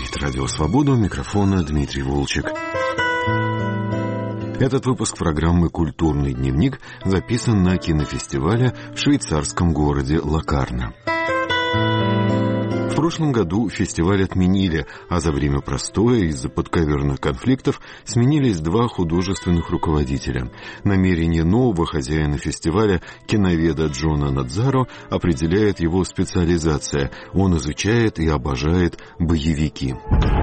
говорит Радио Свобода, у микрофона Дмитрий Волчек. Этот выпуск программы «Культурный дневник» записан на кинофестивале в швейцарском городе Локарно. В прошлом году фестиваль отменили, а за время простоя из-за подковерных конфликтов сменились два художественных руководителя. Намерение нового хозяина фестиваля, киноведа Джона Надзаро, определяет его специализация. Он изучает и обожает боевики.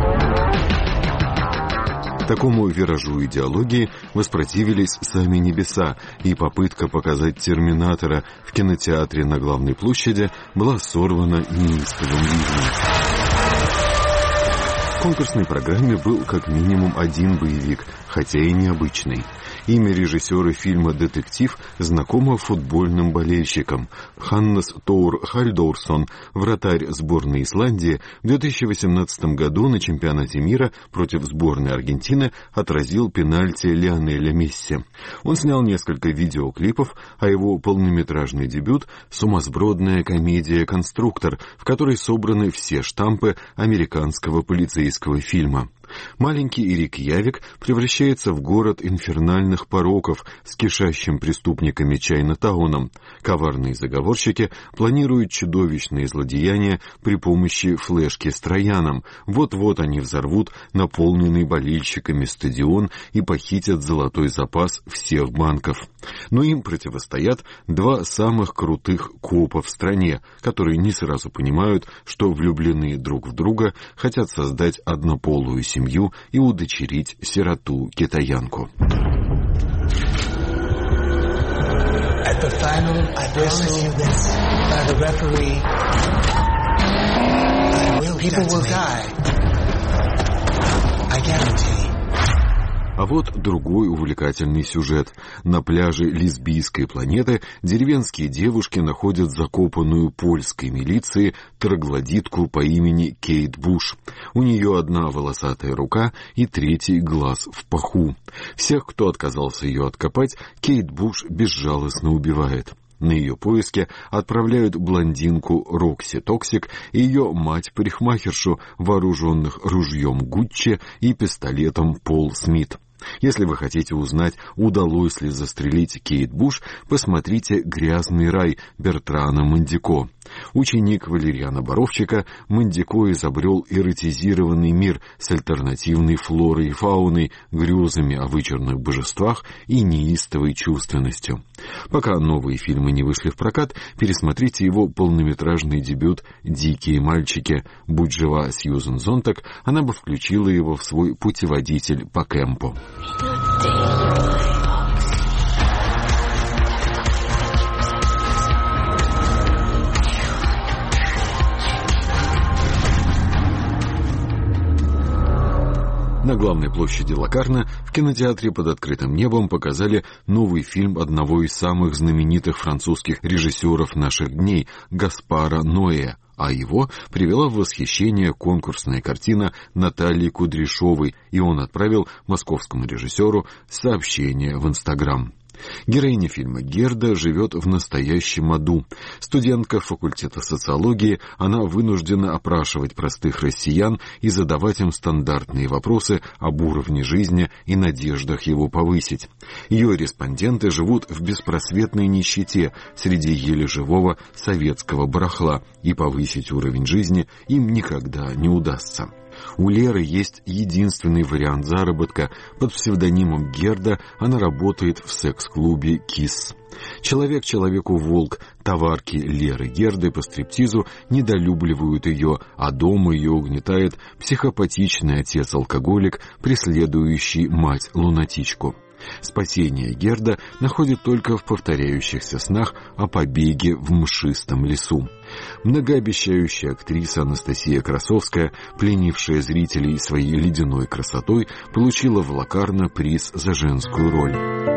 Такому виражу идеологии воспротивились сами небеса, и попытка показать «Терминатора» в кинотеатре на Главной площади была сорвана неистовым ливнем. В конкурсной программе был как минимум один боевик, хотя и необычный. Имя режиссера фильма «Детектив» знакомо футбольным болельщикам. Ханнес Тор Хальдорсон, вратарь сборной Исландии, в 2018 году на чемпионате мира против сборной Аргентины отразил пенальти Лионеля Месси. Он снял несколько видеоклипов, а его полнометражный дебют — сумасбродная комедия «Конструктор», в которой собраны все штампы американского полицейского фильма. Маленький Рейкьявик превращается в город инфернальных пороков с кишащим преступниками Чайна-тауном. Коварные заговорщики планируют чудовищные злодеяния при помощи флешки с Трояном. Вот-вот они взорвут наполненный болельщиками стадион и похитят золотой запас всех банков. Но им противостоят два самых крутых копа в стране, которые не сразу понимают, что влюблены друг в друга, хотят создать однополую семью и удочерить сироту-китаянку. At the final whistle by the referee, people will die. I guarantee. А вот другой увлекательный сюжет. На пляже лесбийской планеты деревенские девушки находят закопанную польской милицией троглодитку по имени Кейт Буш. У нее одна волосатая рука и третий глаз в паху. Всех, кто отказался ее откопать, Кейт Буш безжалостно убивает. На ее поиски отправляют блондинку Рокси Токсик и ее мать-парикмахершу, вооруженных ружьем Гуччи и пистолетом Пол Смит. Если вы хотите узнать, удалось ли застрелить Кейт Буш, посмотрите «Грязный рай» Бертрана Мандико. Ученик Валериана Боровчика, Мандико изобрел эротизированный мир с альтернативной флорой и фауной, грезами о вычурных божествах и неистовой чувственностью. Пока новые фильмы не вышли в прокат, пересмотрите его полнометражный дебют «Дикие мальчики». Будь жива Сьюзен Зонтак, она бы включила его в свой путеводитель по кемпу. На Главной площади Локарно в кинотеатре под открытым небом показали новый фильм одного из самых знаменитых французских режиссеров наших дней — Гаспара Ноэ, а его привела в восхищение конкурсная картина Натальи Кудряшовой, и он отправил московскому режиссеру сообщение в Инстаграм. Героиня фильма Герда живет в настоящем аду. Студентка факультета социологии, она вынуждена опрашивать простых россиян и задавать им стандартные вопросы об уровне жизни и надеждах его повысить. Ее респонденты живут в беспросветной нищете среди еле живого советского барахла, и повысить уровень жизни им никогда не удастся. У Леры есть единственный вариант заработка. Под псевдонимом Герда она работает в секс-клубе «Кисс». Человек человеку волк. Товарки Леры Герды по стриптизу недолюбливают ее, а дома ее угнетает психопатичный отец-алкоголик, преследующий мать-лунатичку. Спасение Герда находит только в повторяющихся снах о побеге в мшистом лесу. Многообещающая актриса Анастасия Красовская, пленившая зрителей своей ледяной красотой, получила в Локарно приз за женскую роль.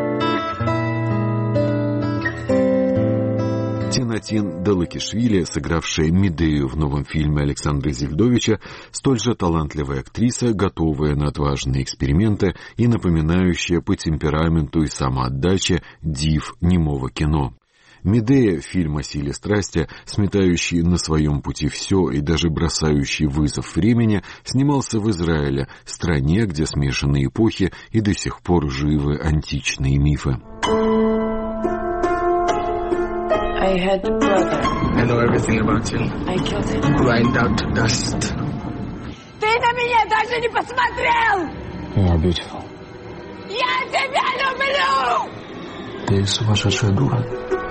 Тинатин Далакишвили, сыгравшая Медею в новом фильме Александра Зельдовича, столь же талантливая актриса, готовая на отважные эксперименты и напоминающая по темпераменту и самоотдаче див немого кино. Медея, фильм о силе страсти, сметающий на своем пути все и даже бросающий вызов времени, снимался в Израиле, стране, где смешаны эпохи и до сих пор живы античные мифы. I had a brother. I know everything about you. I killed him. Grind out to dust. Ты на меня даже не посмотрел! You are beautiful. Я тебя люблю! Ты сумасшедшая дура.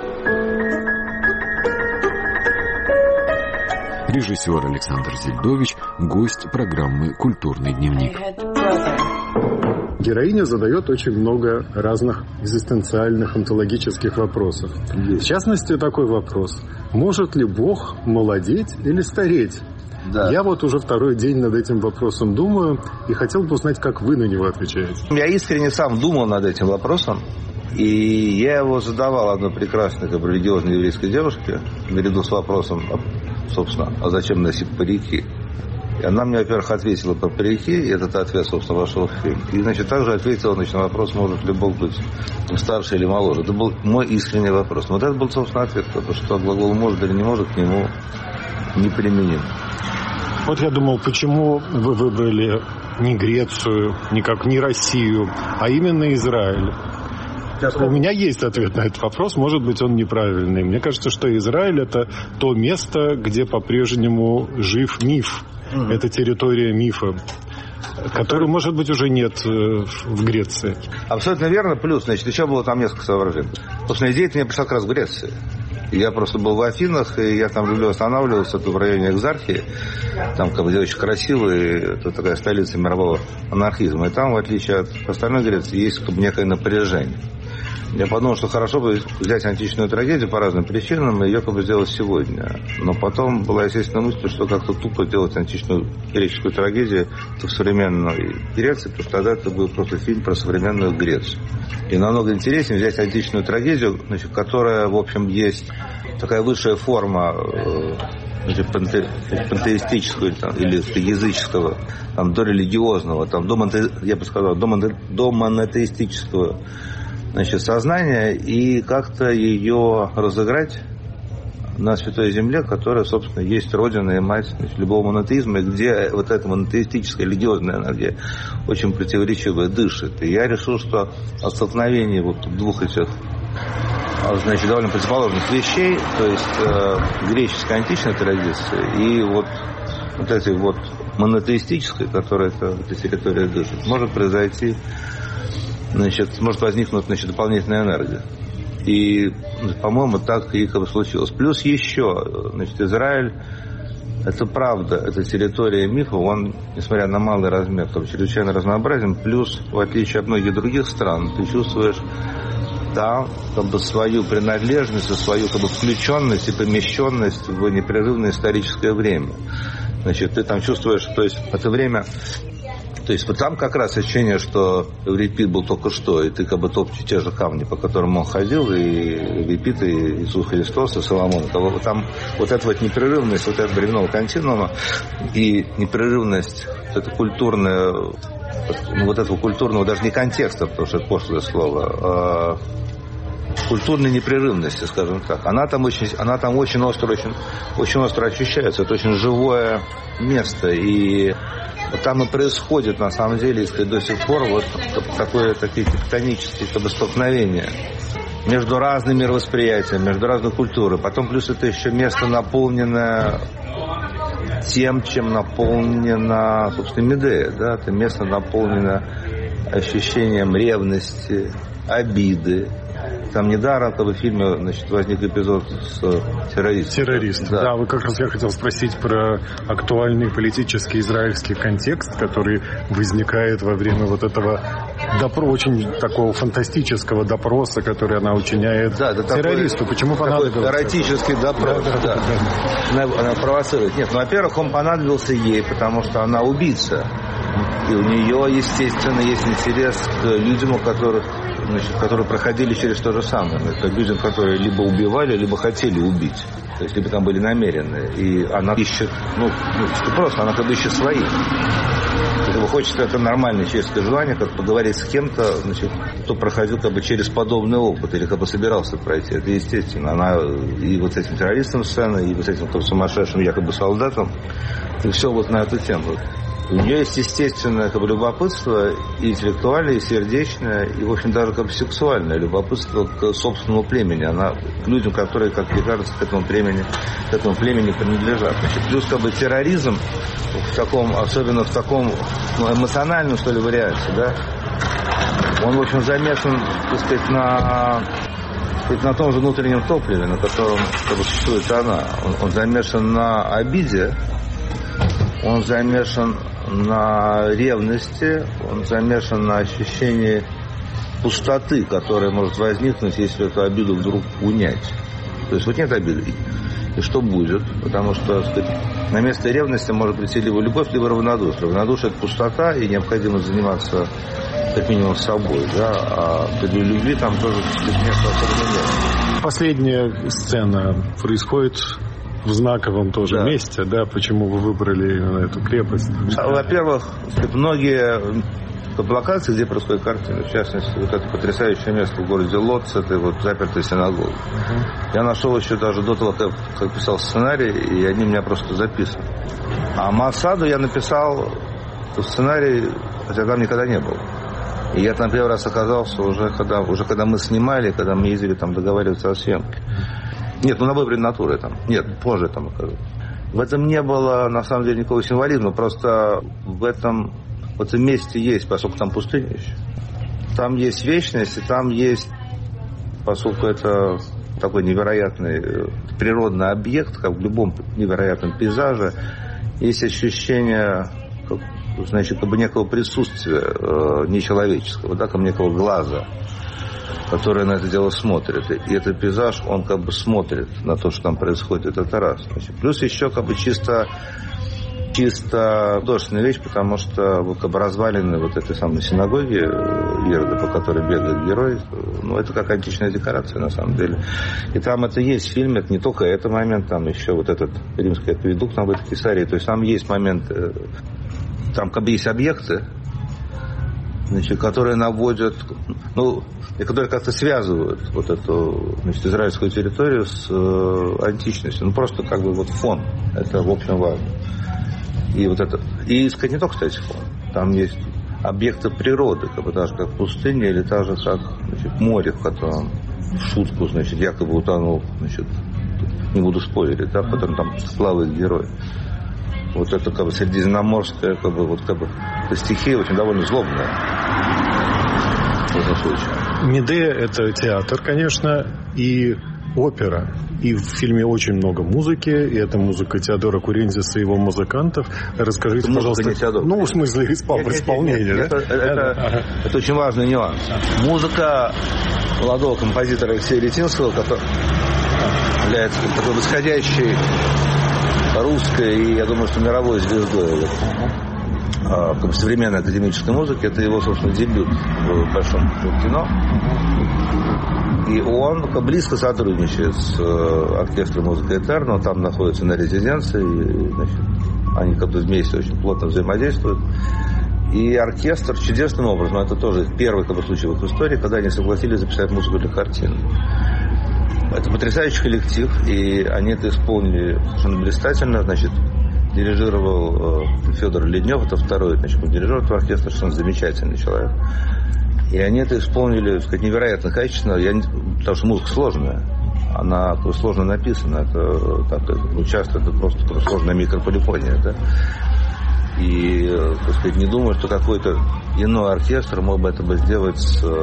Режиссер Александр Зельдович, гость программы «Культурный дневник». I had a brother. Героиня задает очень много разных экзистенциальных, онтологических вопросов. В частности, такой вопрос. Может ли Бог молодеть или стареть? Да. Я вот уже второй день над этим вопросом думаю и хотел бы узнать, как вы на него отвечаете. Я искренне сам думал над этим вопросом. И я его задавал одной прекрасной религиозной еврейской девушке, наряду с вопросом, собственно, а зачем носить парики? И она мне, во-первых, ответила про парики, и этот ответ, собственно, вошел в фильм. И, значит, также ответила, на вопрос, может ли Бог быть старше или моложе. Это был мой искренний вопрос. Вот это был, собственно, ответ, потому что глагол «может» или «не может» к нему не применим. Вот я думал, почему вы выбрали не Грецию, не Россию, а именно Израиль? У меня есть ответ на этот вопрос, может быть, он неправильный. Мне кажется, что Израиль – это то место, где по-прежнему жив миф. Это территория мифа, которой, может быть, уже нет в Греции. Абсолютно верно. Плюс, значит, еще было там несколько соображений. Собственно, идея мне пришла как раз в Греции. Я просто был в Афинах, и я там люблю останавливаться в районе Экзархии. Там, где очень красиво, и это такая столица мирового анархизма. И там, в отличие от остальной Греции, есть некое напряжение. Я подумал, что хорошо бы взять античную трагедию по разным причинам и ее сделать сегодня. Но потом была естественная мысль, что как-то тупо делать античную греческую трагедию в современной Греции, потому что тогда это был просто фильм про современную Грецию. И намного интереснее взять античную трагедию, которая, в общем, есть такая высшая форма пантеистического или языческого, дорелигиозного, я бы сказал, домонотеистического сознание, и как-то ее разыграть на Святой Земле, которая, собственно, есть родина и мать любого монотеизма, где вот эта монотеистическая религиозная энергия очень противоречивая дышит. И я решил, что от столкновения двух этих, довольно противоположных вещей, то есть греческой античной традиции и вот этой монотеистической, которая эта территория дышит, может произойти, может возникнуть, дополнительная энергия. И, по-моему, так и случилось. Плюс еще, Израиль, это правда, это территория мифа, он, несмотря на малый размер, чрезвычайно разнообразен. Плюс, в отличие от многих других стран, ты чувствуешь там свою принадлежность, свою включенность и помещенность в непрерывное историческое время. Ты там чувствуешь, то есть это время. То есть вот там как раз ощущение, что Еврипид был только что, и ты топчешь те же камни, по которым он ходил, и Еврипид, и Иисус Христос, и Соломон. Там эта непрерывность этого временного континуума и непрерывность, это культурная, этого культурного, даже не контекста, потому что это пошлое слово, культурной непрерывности, скажем так. Она там очень остро ощущается. Это очень живое место. И там и происходит, на самом деле, если до сих пор такие тектонические столкновения между разными мировосприятиями, между разной культурой. Потом плюс это еще место, наполненное тем, чем наполнена, собственно, Медея. Да? Это место наполнено ощущением ревности, обиды. Там недаром в фильме возник эпизод с террористом. Да, как раз я хотел спросить про актуальный политический израильский контекст, который возникает во время этого очень такого фантастического допроса, который она учиняет террористу. Почему понадобился? Эротический допрос. Да. Она провоцирует. Нет, во-первых, он понадобился ей, потому что она убийца. И у нее, естественно, есть интерес к людям, которые проходили через то же самое. Это людям, которые либо убивали, либо хотели убить. То есть, либо там были намеренные. И она ищет, просто она ищет своих. как бы хочется, это нормальное человеческое желание, как поговорить с кем-то, значит, кто проходил как бы через подобный опыт или как бы собирался пройти. Это естественно. Она и вот с этим террористом сцена, и вот с этим сумасшедшим якобы солдатом, и все вот на эту тему. У нее есть естественное как бы любопытство, и интеллектуальное, и сердечное, и, в общем, даже как бы сексуальное любопытство к собственному племени. Она к людям, которые, как мне кажется, к этому племени принадлежат. Значит, плюс как бы терроризм в таком, особенно в таком эмоциональном, что ли, варианте, да, он, в общем, замешан, так сказать, на том же внутреннем топливе, на котором как бы существует она. Он замешан на обиде, он замешан на ревности, он замешан на ощущении пустоты, которая может возникнуть, если эту обиду вдруг унять. То есть вот нет обиды, и что будет? Потому что, так сказать, на место ревности может прийти либо любовь, либо равнодушие. Равнодушие – это пустота, и необходимо заниматься как минимум собой, да, а для любви там тоже, так сказать, места особенно нет. Последняя сцена происходит в знаковом тоже месте, да, почему вы выбрали именно эту крепость? Во-первых, многие локации, где происходит картина, в частности, вот это потрясающее место в городе Лодз, это вот запертая синагога. Я нашел еще даже до того, как писал сценарий, и они меня просто записывали. А Масаду я написал сценарий, хотя там никогда не был. И я там первый раз оказался уже когда мы снимали, когда мы ездили там договариваться о съемке. Нет, на выборе натуры там. Нет, позже там оказалось. В этом не было, на самом деле, никакого символизма. Просто в этом месте есть, поскольку там пустыня еще. Там есть вечность, и там есть, поскольку это такой невероятный природный объект, как в любом невероятном пейзаже, есть ощущение, значит, как бы некого присутствия нечеловеческого, да, как бы некого глаза, который на это дело смотрит. И этот пейзаж, он как бы смотрит на то, что там происходит. Это раз. Значит, плюс еще как бы чисто художественная вещь, потому что вот, как бы развалины вот этой самой синагоги Ирода, по которой бегает герой, ну, это как античная декорация на самом деле. И там это есть в фильме, это не только этот момент, там еще вот этот римский акведук там в этой Кесарии, то есть там есть моменты, там как бы есть объекты, значит, которые наводят, ну, и которые как-то связывают вот эту, значит, израильскую территорию с античностью. Ну, просто как бы вот фон. Это, в общем, важно. И вот это... И, сказать, не только, кстати, фон. Там есть объекты природы, как бы даже как пустыня, или даже как, значит, море, в котором в шутку, значит, якобы утонул, значит, не буду спойлерить, да, потом там плавает герой. Вот это как бы средиземноморская, как бы, вот как бы, стихия очень довольно злобная. В этом случае. Медея — это театр, конечно, и опера. И в фильме очень много музыки, и это музыка Теодора Курензиса и его музыкантов. Расскажите, это пожалуйста... Не Теодор. Ну, в смысле, исполнения, да? Это очень важный нюанс. Музыка молодого композитора Алексея Летинского, который является такой восходящей русской и, я думаю, что мировой звездой современной академической музыки. Это его, собственно, дебют в большом кино. И он близко сотрудничает с оркестром музыки Этерно. Он там находится на резиденции. И, значит, они как бы вместе очень плотно взаимодействуют. И оркестр чудесным образом, это тоже первый как бы, случай в их истории, когда они согласились записать музыку для картины. Это потрясающий коллектив, и они это исполнили совершенно блистательно. Значит, дирижировал Федор Леднев, это второй, значит, дирижер этого оркестра, совершенно замечательный человек. И они это исполнили, так сказать, невероятно качественно, потому что музыка сложная. Она сложно написана, это, так, часто это просто сложная микрополифония, да? И, так сказать, не думаю, что какой-то иной оркестр мог бы это сделать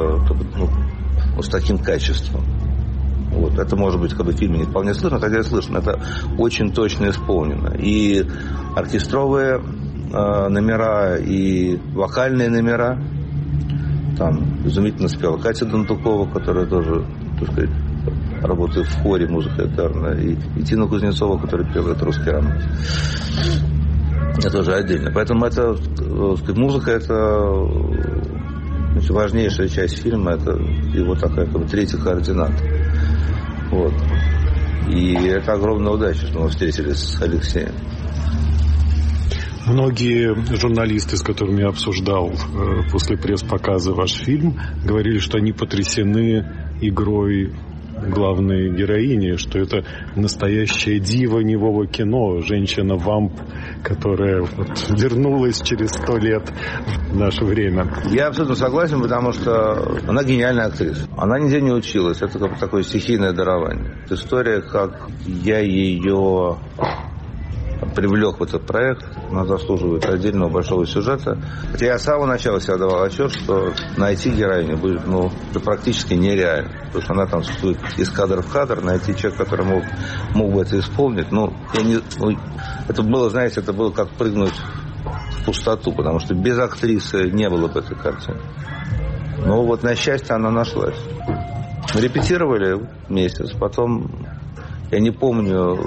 с таким качеством. Вот. Это может быть как бы в фильме не вполне слышно, хотя слышно. Это очень точно исполнено. И оркестровые номера, и вокальные номера. Там изумительно спела Катя Донтукова, которая тоже, так сказать, работает в хоре музыка Этерна. И Тина Кузнецова, которая пела «Это русский романс». Это тоже отдельно. Поэтому это, так сказать, музыка — это, значит, важнейшая часть фильма. Это его такая как бы третья координата. Вот. И это огромная удача, что мы встретились с Алексеем. Многие журналисты, с которыми я обсуждал после пресс-показа ваш фильм, говорили, что они потрясены игрой главной героини, что это настоящая дива немого кино, женщина-вамп, которая вернулась через 100 лет в наше время. Я абсолютно согласен, потому что она гениальная актриса. Она нигде не училась. Это как такое стихийное дарование. Это история, как я ее привлек в этот проект. Она заслуживает отдельного большого сюжета. Хотя я с самого начала себе давал отчет, что найти героиню будет практически нереально. Потому что она там существует из кадра в кадр. Найти человека, который мог бы это исполнить. Это было, знаете, это было как прыгнуть в пустоту. Потому что без актрисы не было бы этой картины. Но вот на счастье она нашлась. Мы репетировали месяц. Потом, я не помню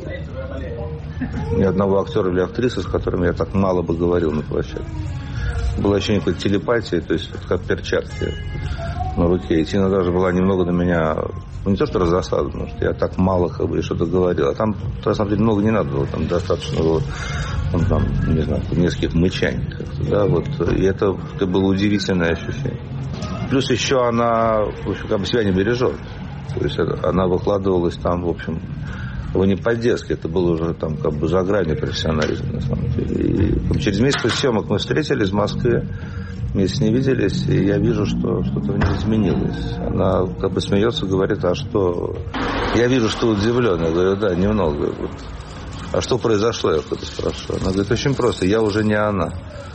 ни одного актера или актрисы, с которыми я так мало бы говорил на площадке. Было ощущение какой-то телепатии, то есть как перчатки на руке. И Тина даже была немного на меня, не то что раздосадована, потому что я так мало что-то говорил. А там, на самом деле, много не надо было. Там достаточно было, не знаю, нескольких мычаний. Да, и это было удивительное ощущение. Плюс еще она, в общем, как бы себя не бережет. То есть она выкладывалась там, в общем, не по-детски, это было уже там как бы за гранью профессионализма, на самом деле. И через месяц съемок мы встретились в Москве, месяц не виделись, и я вижу, что что-то в ней изменилось. Она как бы смеется, говорит, а что... Я вижу, что удивлен. Я говорю, да, немного. А что произошло, я кто-то спрашиваю. Она говорит, очень просто, я уже не она.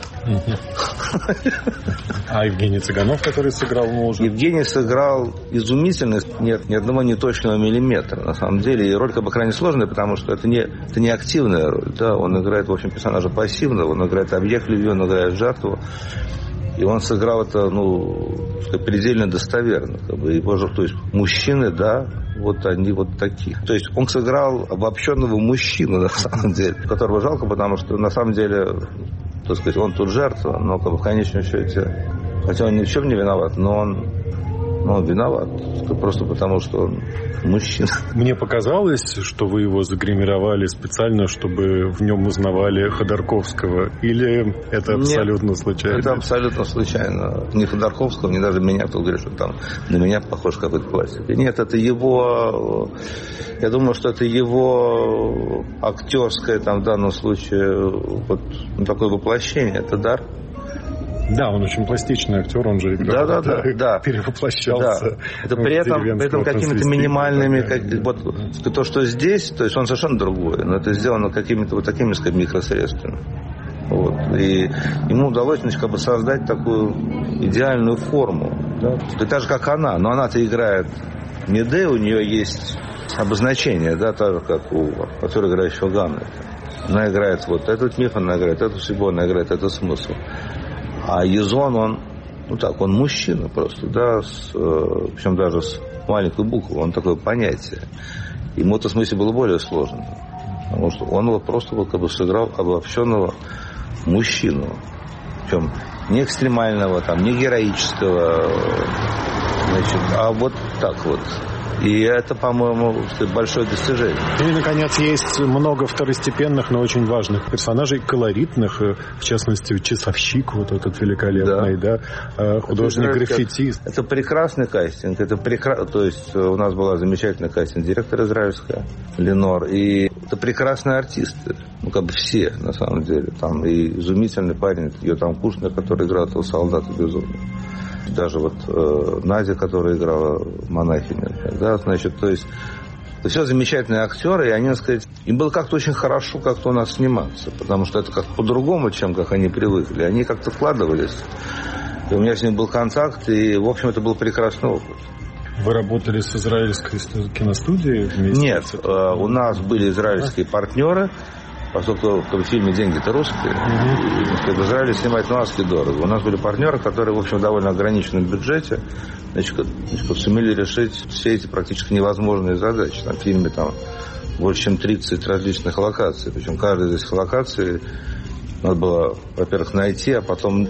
А Евгений Цыганов, который сыграл мужа? Евгений сыграл изумительно, нет ни одного неточного миллиметра, на самом деле. И роль как бы крайне сложная, потому что это не активная роль. Да? Он играет, в общем, персонажа пассивного, он играет объект любви, он играет жертву. И он сыграл это, предельно достоверно. Как бы. То есть мужчины, да, вот они вот такие. То есть он сыграл обобщенного мужчину, на самом деле, которого жалко, потому что, на самом деле, так сказать, он тут жертва, но как бы, в конечном счете, хотя он ни в чем не виноват, но он виноват. Просто потому, что он мужчина. Мне показалось, что вы его загримировали специально, чтобы в нем узнавали Ходорковского. Или это абсолютно случайно? Это абсолютно случайно. Ни Ходорковского, ни даже меня, кто говорит, что там на меня похож какой-то пластик. Нет, это его... Я думаю, что это его актерское, там, в данном случае, такое воплощение. Это дар. Да, он очень пластичный актер, он же играл, да. перевоплощался. Да. Это при этом какими-то минимальными, то, что здесь, то есть он совершенно другой, но это сделано какими-то вот такими, сказать, микросредствами. И ему удалось, как бы создать такую идеальную форму. Да? Так же, как она, но она-то играет Медея, у нее есть обозначение, да, так же, как у актера, играющего Гамлета. Она играет вот этот миф, она играет эту судьбу, она играет этот смысл. А Язон, он мужчина просто, да, причем даже с маленькой буквы, он такое понятие. Ему это в смысле было более сложно, потому что он просто как бы сыграл обобщенного мужчину, причем не экстремального, там, не героического, а вот так вот. И это, по-моему, большое достижение. И, наконец, есть много второстепенных, но очень важных персонажей, колоритных, в частности, часовщик, вот этот великолепный, да, художник-граффитист. Это прекрасный кастинг. То есть у нас была замечательная кастинг-директор израильская, Ленор, и это прекрасные артисты. Как бы все, на самом деле. Там и изумительный парень, Йотам Кушнер, который играл этого солдата безумно. Даже Надя, которая играла монахиню, да, значит, то есть это все замечательные актеры, и они, так сказать, им было как-то очень хорошо как-то у нас сниматься, потому что это как по-другому, чем как они привыкли. Они как-то вкладывались. И у меня с ним был контакт, и, в общем, это был прекрасный опыт. Вы работали с израильской киностудией вместе? Нет, у нас были израильские партнеры, поскольку в фильме деньги-то русские, и в Израиле снимать адски дорого. У нас были партнеры, которые, в общем, в довольно ограниченном бюджете сумели решить все эти практически невозможные задачи. Там в фильме больше, чем 30 различных локаций. Причем каждая из этих локаций надо было, во-первых, найти, а потом,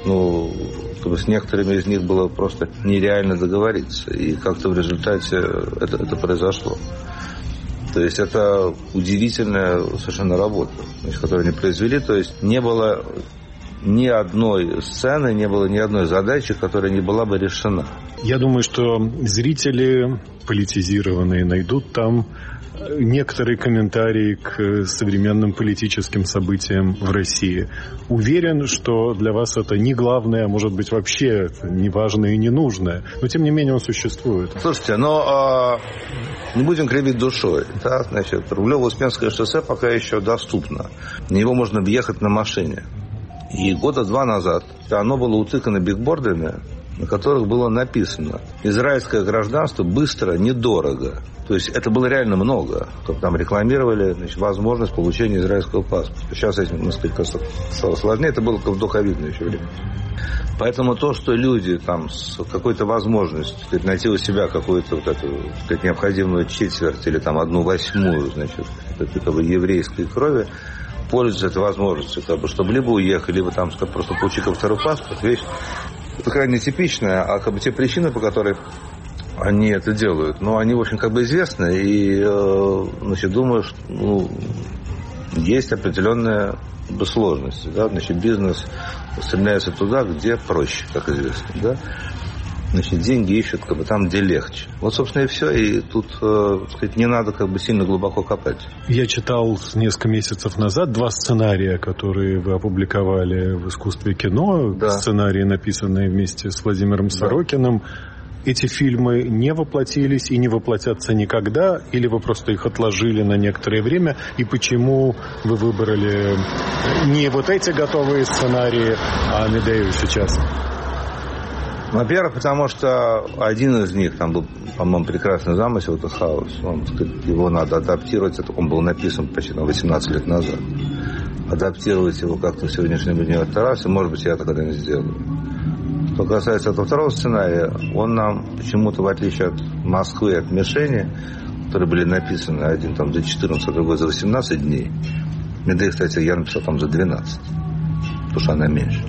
с некоторыми из них было просто нереально договориться. И как-то в результате это произошло. То есть это удивительная совершенно работа, значит, которую они произвели. То есть не было ни одной сцены, не было ни одной задачи, которая не была бы решена. Я думаю, что зрители политизированные найдут там некоторые комментарии к современным политическим событиям в России. Уверен, что для вас это не главное, а может быть вообще не важное и не нужное. Но тем не менее он существует. Слушайте, но не будем кривить душой. Да? Значит, Рублево-Успенское шоссе пока еще доступно. На него можно объехать на машине. И года 2 назад оно было утыкано бигбордами, на которых было написано: «Израильское гражданство быстро, недорого». То есть это было реально много. Там рекламировали, значит, возможность получения израильского паспорта. Сейчас этим несколько стало сложнее. Это было в духовидное еще время. Поэтому то, что люди там с какой-то возможностью, сказать, найти у себя какую-то вот эту, сказать, необходимую четверть или там 1/8, значит, как бы еврейской крови, пользуются этой возможностью, как бы, чтобы либо уехать, либо там просто получить второй паспорт. Вещь это крайне типичная, а как бы те причины, по которым они это делают, но они, в общем, как бы известны, и, значит, думаю, что есть определенная сложность, да, значит, бизнес стремляется туда, где проще, как известно, да, значит, деньги ищут как бы там, где легче. Вот, собственно, и все, и тут, сказать, не надо как бы сильно глубоко копать. Я читал несколько месяцев назад 2 сценария, которые вы опубликовали в «Искусстве кино», да. Сценарии, написанные вместе с Владимиром Сорокиным. Да. Эти фильмы не воплотились и не воплотятся никогда, или вы просто их отложили на некоторое время? И почему вы выбрали не вот эти готовые сценарии, а Амедею сейчас? Во-первых, потому что один из них, там был, по-моему, прекрасный замысел, это «Хаос». Он, сказать, его надо адаптировать, он был написан почти 18 лет назад. Адаптировать его как-то в сегодняшнем дне это раз, и, может быть, я это когда-нибудь сделаю. Что касается этого второго сценария, он нам почему-то, в отличие от Москвы, от Мишени, которые были написаны, один там за 14, а другой за 18 дней. Медея, кстати, я написал там за 12, потому что она меньше.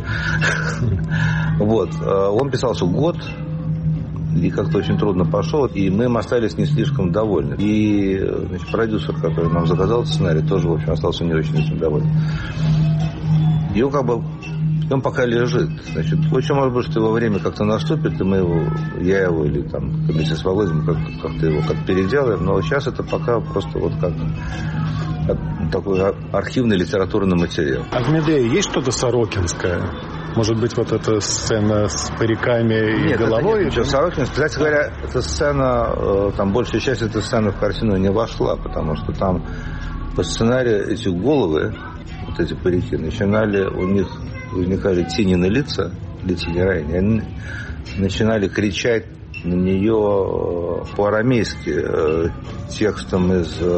Вот. Он писался год, и как-то очень трудно пошел, и мы им остались не слишком довольны. И, значит, продюсер, который нам заказал этот сценарий, тоже, в общем, остался не очень этим доволен. И он как бы... Он пока лежит. Значит, очень может быть, что его время как-то наступит, и мы его, я его или там вместе с Володей как-то его как переделаем, но сейчас это пока просто вот как такой архивный литературный материал. А в «Медее» есть что-то сорокинское? Может быть, вот эта сцена с париками и головой? Нет, Сорокин, кстати говоря, эта сцена, там большая часть этой сцены в картину не вошла, потому что там по сценарию эти головы, вот эти парики, начинали, у них возникали тени на лица героини, они начинали кричать на нее по-арамейски текстом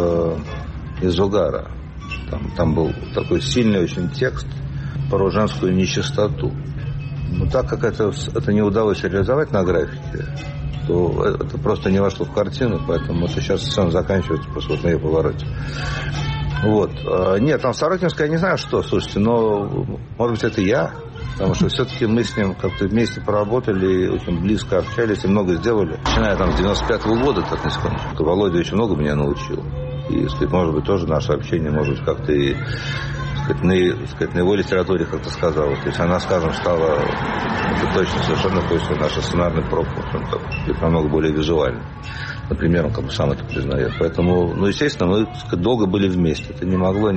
из Угара. Там был такой сильный очень текст про женскую нечистоту. Но так как это не удалось реализовать на графике, то это просто не вошло в картину, поэтому это сейчас сцена заканчивается просто вот на ее повороте. Вот. Нет, там Сорокинская, я не знаю что, слушайте, но, может быть, это я, потому что все-таки мы с ним как-то вместе поработали, очень близко общались и много сделали. Начиная там с 95-го года, так на секундочку, Володя очень много меня научил. И, сказать, может быть, тоже наше общение, может быть, как-то и, сказать, на его литературе как-то сказала. То есть она, скажем, стала, это точно совершенно после нашей сценарной пробы, намного более визуальной. Например, он как бы сам это признает. Поэтому, естественно, мы долго были вместе. Это не могло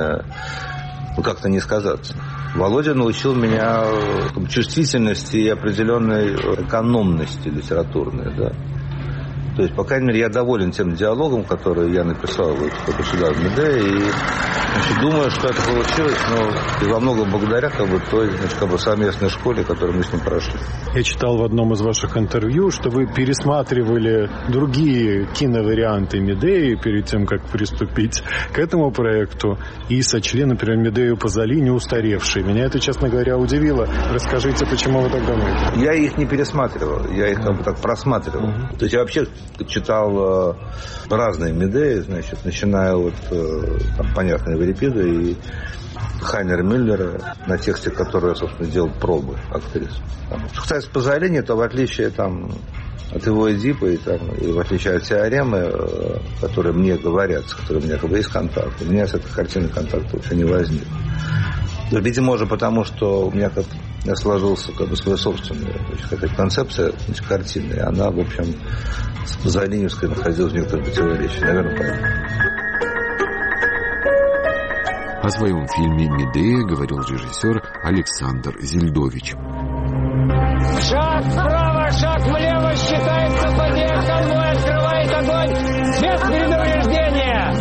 как-то не сказаться. Володя научил меня чувствительности и определенной экономности литературной, да. То есть, по крайней мере, я доволен тем диалогом, который я написал вот сюда в «Медее», и, значит, думаю, что это получилось, и во многом благодаря той, значит, совместной школе, которую мы с ним прошли. Я читал в одном из ваших интервью, что вы пересматривали другие киноварианты «Медеи» перед тем, как приступить к этому проекту, и сочли, например, «Медею Пазоли» не устаревшей. Меня это, честно говоря, удивило. Расскажите, почему вы так думаете? Я их не пересматривал, я их как бы так просматривал. То есть я вообще читал разные «Медеи», значит, начиная от, там, понятно, Эврипида и Хайнера Мюллера, на тексте которого я, собственно, делал пробы актрис. Что касается Пазолини, то в отличие от его Эдипа и в отличие от теоремы, которые мне говорят, с которыми у меня есть контакт, у меня с этой картиной контакта вообще не возник. Видимо, уже потому, что у меня сложился своя собственная какая-то концепция картины, и она, в общем, с Пазолиневской находилась в некотором противоречии. Наверное, поэтому. О своем фильме «Медея» говорил режиссер Александр Зельдович. Шаг вправо, шаг влево, считается подъехал, мой открывает огонь без предупреждения.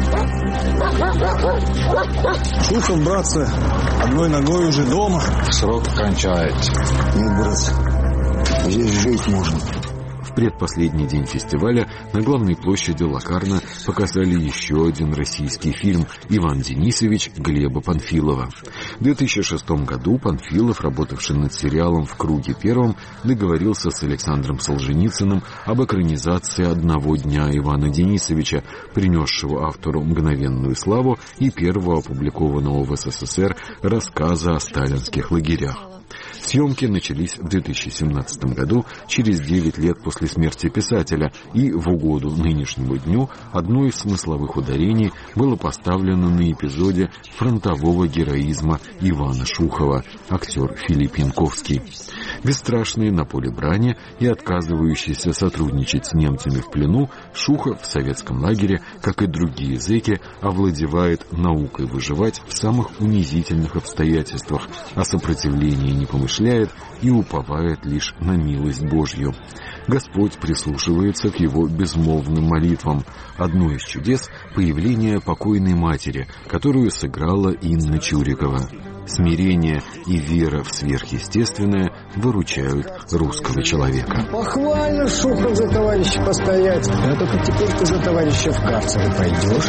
Шухов, братцы, одной ногой уже дома. Срок кончается. Нет, братцы, здесь жить можно. В предпоследний день фестиваля на главной площади Локарно показали еще один российский фильм «Иван Денисович» Глеба Панфилова. В 2006 году Панфилов, работавший над сериалом «В круге первом», договорился с Александром Солженицыным об экранизации «Одного дня» Ивана Денисовича, принесшего автору мгновенную славу и первого опубликованного в СССР рассказа о сталинских лагерях. Съемки начались в 2017 году, через 9 лет после смерти писателя, и в угоду нынешнему дню одно из смысловых ударений было поставлено на эпизоде фронтового героизма Ивана Шухова, актер Филипп Янковский. Бесстрашный на поле брани и отказывающийся сотрудничать с немцами в плену, Шухов в советском лагере, как и другие зэки, овладевает наукой выживать в самых унизительных обстоятельствах, о сопротивлении не помышляет и уповает лишь на милость Божью. Господь прислушивается к его безмолвным молитвам. Одно из чудес — появление покойной матери, которую сыграла Инна Чурикова. Смирение и вера в сверхъестественное выручают русского человека. Похвально, Шухов, за товарища постоять. А только теперь ты за товарища в карцере пойдешь.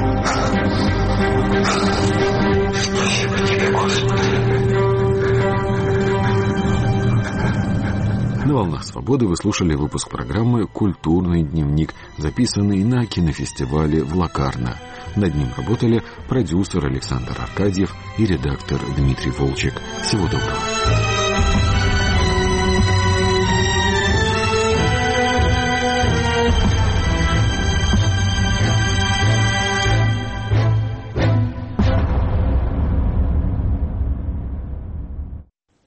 Спасибо тебе, Господи. На «Волнах свободы» вы слушали выпуск программы «Культурный дневник», записанный на кинофестивале в Локарно. Над ним работали продюсер Александр Аркадьев и редактор Дмитрий Волчек. Всего доброго.